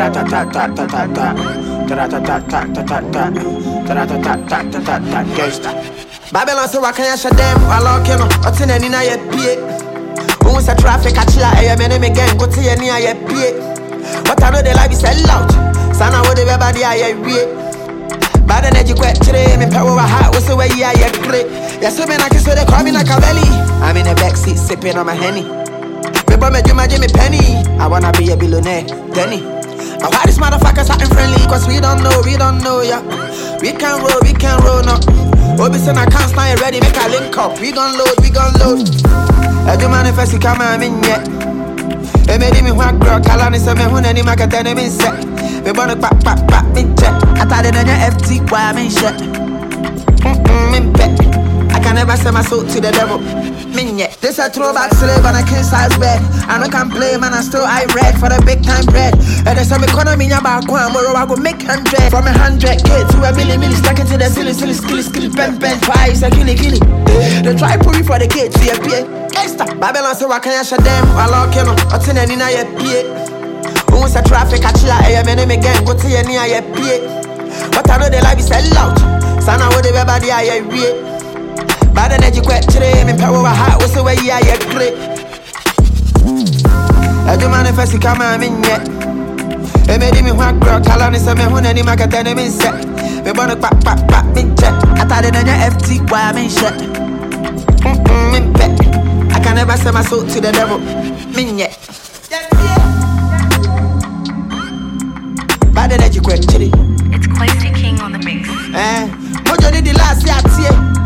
Babylon so I can't shut them while I can not in any night pay. Who is a traffic at Chila? I am enemy gang, go to any I pay. But I know the life is sell out. Sana would everybody I read. Bad energy quite today, me power heart was the way I great. Yes, so I can say they call me like a belly. I'm in the backseat sipping on my Henny. Remember me do my Jimmy Penny. I wanna be a billionaire, Denny. Now why these motherfuckers acting friendly? Cause we don't know, yeah. We can roll, no. Obi say I can't stand ready, make a link up. We gon' load. I do manifest, come on, in yet. They made me one girl, Kalani say me hun any market and me set. Me wanna pop, me check. I thought it on your FT, why I'm in shit. Me bet. I can never sell my soul to the devil. Me yet. This a throwback slave on a king size bed. I no can play, man, I still I read for the big time bread. And there's some economy in your back one, where I go make 100. From 100K to a million, stuck into the silly, pen, twice, a killy. They try put me for the kids, see a pay. Babylon so I can't shut them while I can not in any night pay. Who is a traffic at Chila? I am enemy gang, go to any I pay. But I know the life is sell out. Sana would everybody I read. Bad energy quite today, me power heart was the way I great. I do manifest, come on, in yet. They made me one girl, Kalani say me hun any market and me set. Me wanna pop, me check. I thought it on your FT, why I'm in shit. Me bet. I can never sell my soul to the devil. Me yet. Bad energy quite today. It's Questi King on the mix. Mojo did the last year.